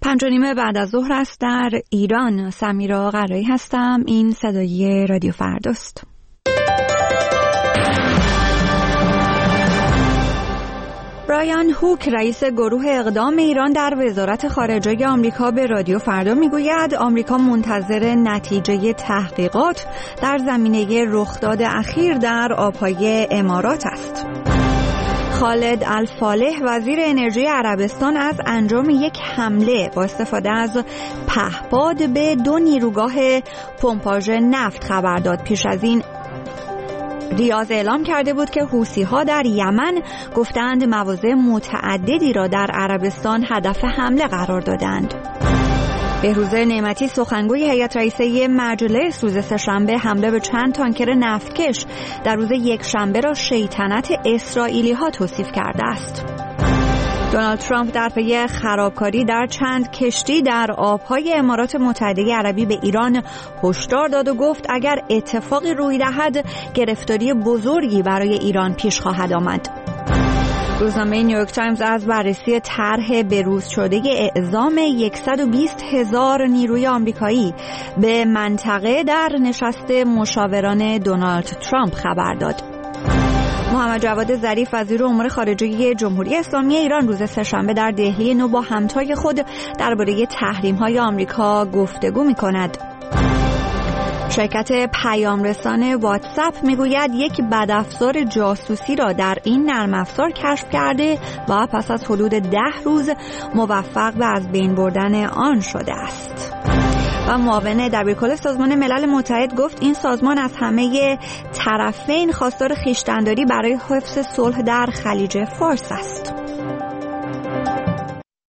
5:30 بعد از ظهر است در ایران. سمیرا قرایی هستم. این صدای رادیو فرداست. برایان هوک رئیس گروه اقدام ایران در وزارت خارجه آمریکا به رادیو فردا میگوید آمریکا منتظر نتیجه تحقیقات در زمینه رخداد اخیر در آبهای امارات است. خالد الفالح وزیر انرژی عربستان از انجام یک حمله با استفاده از پهپاد به 2 نیروگاه پمپاژ نفت خبر داد. پیش از این ریاض اعلام کرده بود که حوثی‌ها در یمن گفتند مواضع متعددی را در عربستان هدف حمله قرار دادند. بهروز نعمتی سخنگوی هیئت رئیسه مجلس روز سه‌شنبه حمله به چند تانکر نفتکش در روز یکشنبه را شیطنت اسرائیلی‌ها توصیف کرده است. دونالد ترامپ در پی خرابکاری در چند کشتی در آبهای امارات متحده عربی به ایران هشدار داد و گفت اگر اتفاقی روی دهد گرفتاری بزرگی برای ایران پیش خواهد آمد. روزنامه نیویورک تایمز از بررسی طرح بروز شده اعزام 120,000 نیروی آمریکایی به منطقه در نشست مشاوران دونالد ترامپ خبر داد. محمد جواد ظریف وزیر امور خارجه جمهوری اسلامی ایران روز سه‌شنبه در دهلی نو با همتای خود درباره تحریم‌های آمریکا گفتگو می‌کند. شرکت پیامرسان واتساپ میگوید یک بدافزار جاسوسی را در این نرم افزار کشف کرده و پس از حدود 10 روز موفق به از بین بردن آن شده است. و معاون دبیرکل سازمان ملل متحد گفت این سازمان از همه طرفین خواستار خویشتن‌داری برای حفظ صلح در خلیج فارس است.